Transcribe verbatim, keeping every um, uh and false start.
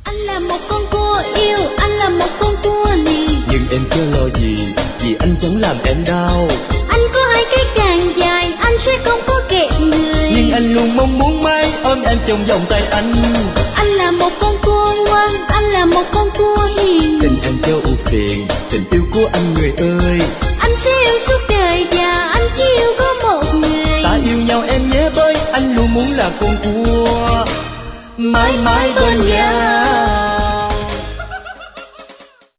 Anh là một con cua yêu, anh là một con cua này. Nhưng em chưa lo gì, vì anh chẳng làm em đau. Anh có hai cái càng dài, anh sẽ không có kẹt người. Nhưng anh luôn mong muốn mãi ôm em trong vòng tay anh. Anh là một con cua ngoan, anh là một con cua hiền. Tình anh cho ưu phiền, tình yêu của anh người ơi. Anh sẽ yêu suốt đời và anh chỉ yêu có một người. Ta yêu nhau em nhé bởi anh luôn muốn là con cua mãi mãi bên nhau.